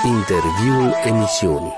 Interviul emisiunii.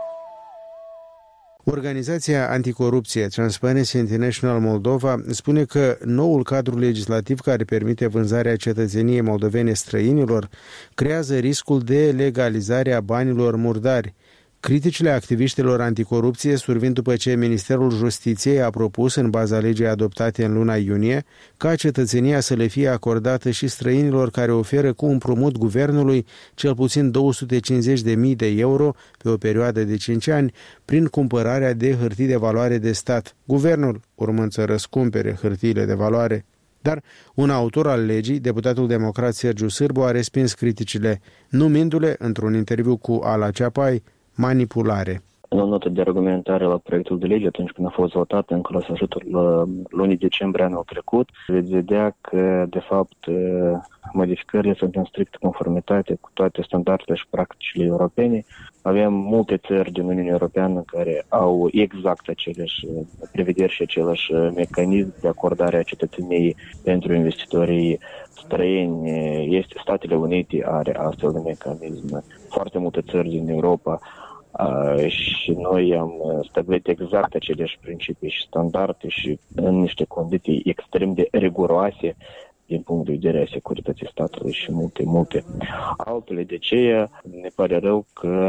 Organizația anticorupție Transparency International Moldova spune că noul cadru legislativ care permite vânzarea cetățeniei moldovene străinilor creează riscul de legalizare a banilor murdari. Criticile activiștilor anticorupție survin după ce Ministerul Justiției a propus, în baza legii adoptate în luna iunie, ca cetățenia să le fie acordată și străinilor care oferă cu împrumut guvernului cel puțin 250.000 de euro pe o perioadă de 5 ani prin cumpărarea de hârtii de valoare de stat, guvernul urmând să răscumpere hârtiile de valoare. Dar un autor al legii, deputatul democrat Sergiu Sârbu, a respins criticile, numindu-le, într-un interviu cu Ala Ceapai, manipulare. În o notă de argumentare la proiectul de lege, atunci când a fost votat încă la sfârșitul lunii decembrie anul trecut, veți vedea că, de fapt, modificările sunt în strictă conformitate cu toate standardele și practicile europene. Avem multe țări din Uniunea Europeană care au exact aceleași prevederi și același mecanism de acordare a cetățeniei pentru investitorii străini. Statele Unite are astfel de mecanism. Foarte multe țări din Europa și noi am stabilit exact aceleași principii și standarde și în niște condiții extrem de riguroase din punct de vedere a securității statului și multe altele. De aceea ne pare rău că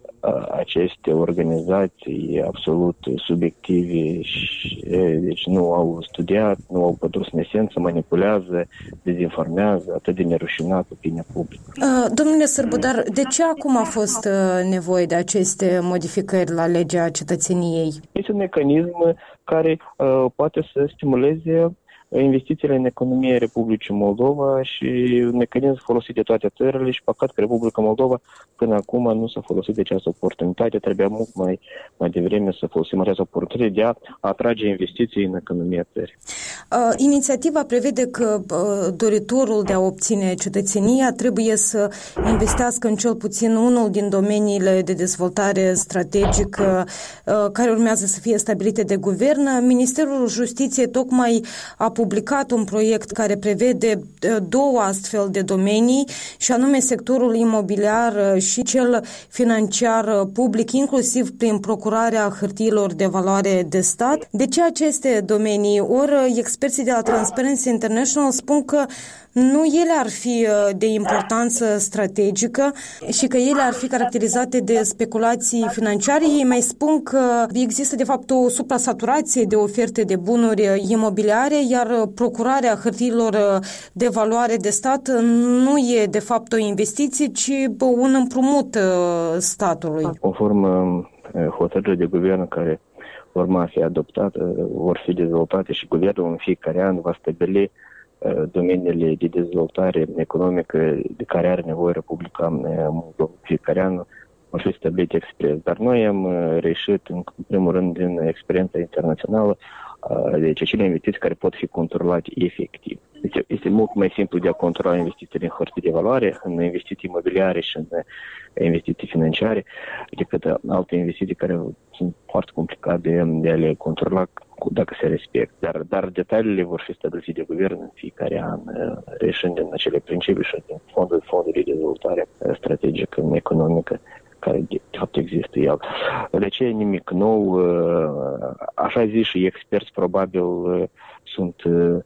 aceste organizații absolut subiective și deci nu au studiat, nu au pătruns în esență, manipulează, dezinformează, atât de nerușinat opinia publică. Domnule Sârbu, dar de ce acum a fost nevoie de aceste modificări la legea cetățeniei? Este un mecanism care poate să stimuleze investițiile în economia Republicii Moldova și un mecanism folosit de toate țările și păcat că Republica Moldova până acum nu s-a folosit de această oportunitate. Trebuia mult mai devreme să folosim această oportunitate de a atrage investiții în economia țării. Inițiativa prevede că doritorul de a obține cetățenia trebuie să investească în cel puțin unul din domeniile de dezvoltare strategică care urmează să fie stabilite de guvern. Ministerul Justiției tocmai a publicat un proiect care prevede două astfel de domenii, și anume sectorul imobiliar și cel financiar public, inclusiv prin procurarea hârtiilor de valoare de stat. De ce aceste domenii? Ori experții de la Transparency International spun că nu ele ar fi de importanță strategică și că ele ar fi caracterizate de speculații financiare. Ei mai spun că există de fapt o supra-saturație de oferte de bunuri imobiliare, iar procurarea hârtiilor de valoare de stat nu e de fapt o investiție, ci un împrumut statului. Conform hotărârii de guvern care urma fi adoptate, vor fi dezvoltate și guvernul în fiecare an va stabili domeniile de dezvoltare economică de care are nevoie Republica Moldova. Fiecare an vor fi stabilite expres. Dar noi am reușit, în primul rând, din experiența internațională, deci acele investiții care pot fi controlate efectiv. Deci este mult mai simplu de a controla investițiile în hârtii de valoare, în investiții imobiliare și în investiții financiare, decât alte investiții care sunt foarte complicate de a le controla dacă se respectă. Dar detaliile vor fi stabilite de guvern în fiecare an, reșind din acele principii și din fondurile de dezvoltare strategică, economică, care de fapt există el. De ce nimic nou? Așa zi și experți probabil sunt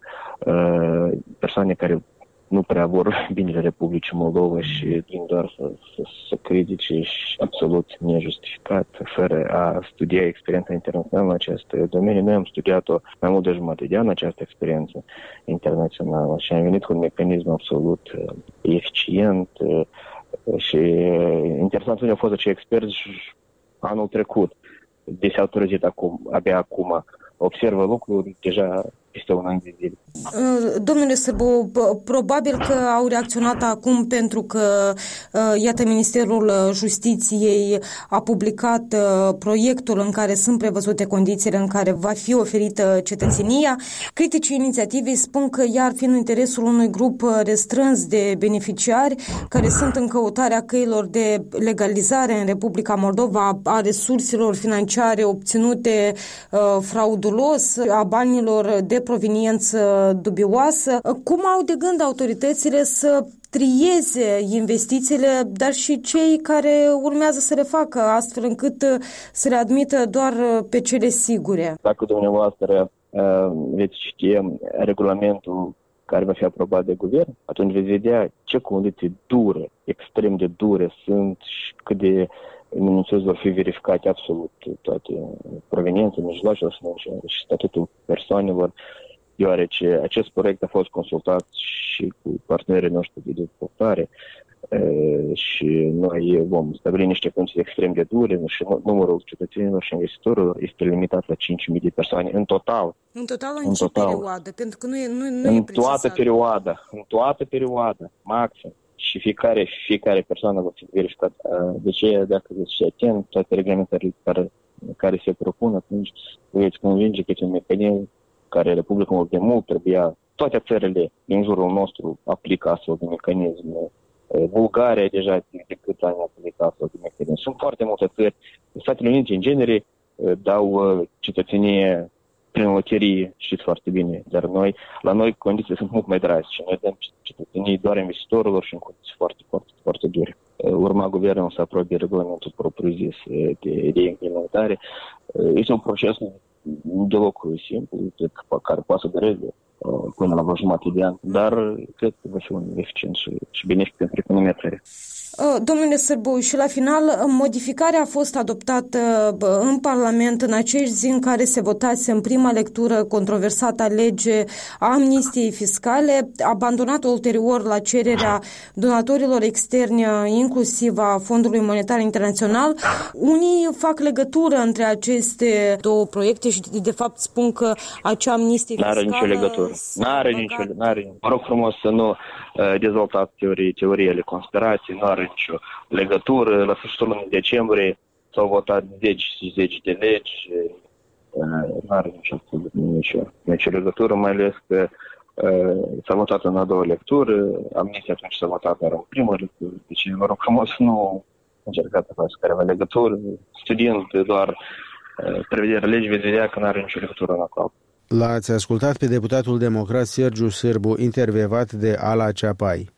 persoane care nu prea vor binele Republicii Moldova și vin doar să critice și absolut nejustificat, fără a studia experiența internațională în acest domeniu. Noi am studiat-o mai mult de jumătate de an, această experiență internațională, și am venit cu un mecanism absolut eficient și interesant unde au fost acei experți anul trecut. Deci s-au trezit abia acum. Observă lucruri deja peste un an de zile. Domnule Sârbu, probabil că au reacționat acum pentru că, iată, Ministerul Justiției a publicat proiectul în care sunt prevăzute condițiile în care va fi oferită cetățenia. Criticii inițiativei spun că ea ar fi în interesul unui grup restrâns de beneficiari care sunt în căutarea căilor de legalizare în Republica Moldova a resurselor financiare obținute fraudulos, a banilor de proveniență dubioasă. Cum au de gând autoritățile să trieze investițiile, dar și cei care urmează să le facă, astfel încât să le admită doar pe cele sigure. Dacă dumneavoastră veți citi regulamentul care va fi aprobat de guvern, atunci veți vedea ce condiții dure, extrem de dure sunt și cât de minuțios vor fi verificate absolut toate proveniențe, mijloacele și statutul persoanelor, deoarece acest proiect a fost consultat și cu partenerii noștri de dezvoltare și noi vom stabili niște condiții extrem de dure și numărul cetățenilor și investitorilor este limitat la 5.000 de persoane în total. În total în ce perioadă? Pentru că nu e în toată perioada, maxim. Și fiecare persoană va fi verificată. De ce, dacă veți fi atent, toate reglementările care se propun, atunci veți convinge că este un mecanism care Republica Moldova de mult trebuia, toate țările din jurul nostru aplică astfel de mecanisme. Bulgaria deja de câți ani aplică astfel de mecanisme. Sunt foarte multe țări. Statele Unite, în genere, dau cetățenie prin loterie, știți foarte bine, dar la noi condițiile sunt mult mai drastice. Noi dăm cetățenii doar investitorilor și în condiții foarte, foarte, foarte dure. Urma guvernul să aprobe regulamentul propriu-zis de reimplementare. Este un proces deloc simplu, care poate să dureze până la vreo jumătate de an, dar cred că va fi un eficient și benefic pentru economia țării. Domnule Sârbu, și la final, modificarea a fost adoptată în Parlament în aceeași zi în care se votase în prima lectură controversata lege a amnistiei fiscale, abandonată ulterior la cererea donatorilor externi, inclusiv a Fondului Monetar Internațional. Unii fac legătură între aceste două proiecte și de fapt spun că acea amnistie fiscală... N-are nicio legătură. N-are. Mă rog frumos să nu dezvoltați teoriile conspirației, nu are nicio legătură. La sfârșitul lunii decembrie s-au votat zeci și zeci de legi. Nu are nicio legătură, mai ales că s-a votat în a doua lectură, amnistia atunci s-a votat doar în primă lectură. Deci, vă rog frumos, nu încercați să faceți careva legătură. Studiind doar prevederea legii, veți vedea că nu are nicio legătură în acolo. L-ați ascultat pe deputatul democrat Sergiu Sârbu, intervievat de Ala Ceapai.